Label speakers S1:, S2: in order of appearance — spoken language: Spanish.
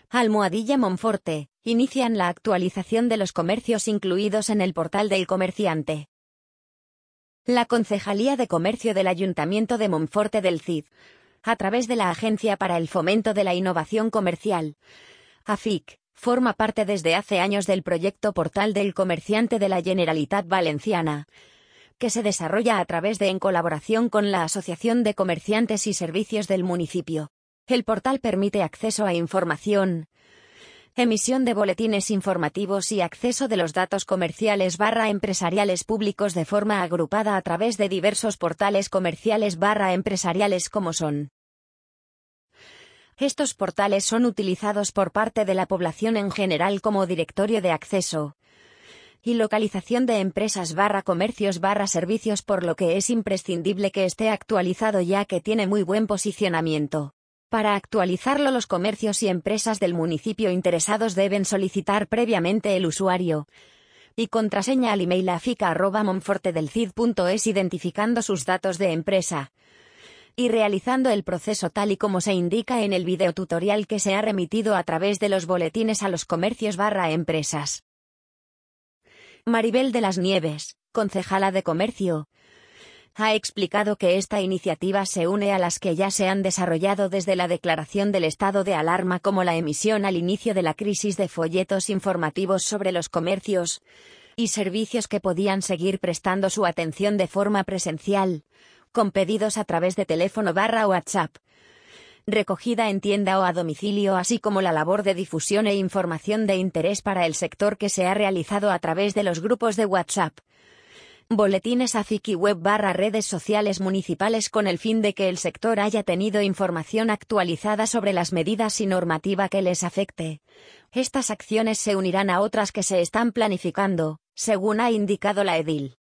S1: Almohadilla Monforte, inician la actualización de los comercios incluidos en el portal del comerciante. La Concejalía de Comercio del Ayuntamiento de Monforte del Cid, a través de la Agencia para el Fomento de la Innovación Comercial, AFIC, forma parte desde hace años del proyecto Portal del Comerciante de la Generalitat Valenciana, que se desarrolla a través de en colaboración con la Asociación de Comerciantes y Servicios del municipio. El portal permite acceso a información, emisión de boletines informativos y acceso de los datos comerciales/empresariales públicos de forma agrupada a través de diversos portales comerciales/empresariales como son. Estos portales son utilizados por parte de la población en general como directorio de acceso y localización de empresas/comercios/servicios, por lo que es imprescindible que esté actualizado ya que tiene muy buen posicionamiento. Para actualizarlo, los comercios y empresas del municipio interesados deben solicitar previamente el usuario y contraseña al email afica@monfortedelcid.es, identificando sus datos de empresa y realizando el proceso tal y como se indica en el videotutorial que se ha remitido a través de los boletines a los comercios/empresas. Maribel de las Nieves, concejala de Comercio, ha explicado que esta iniciativa se une a las que ya se han desarrollado desde la declaración del estado de alarma, como la emisión al inicio de la crisis de folletos informativos sobre los comercios y servicios que podían seguir prestando su atención de forma presencial, con pedidos a través de teléfono/WhatsApp, recogida en tienda o a domicilio, así como la labor de difusión e información de interés para el sector que se ha realizado a través de los grupos de WhatsApp, boletines AFIC y web/redes sociales municipales, con el fin de que el sector haya tenido información actualizada sobre las medidas y normativa que les afecte. Estas acciones se unirán a otras que se están planificando, según ha indicado la edil.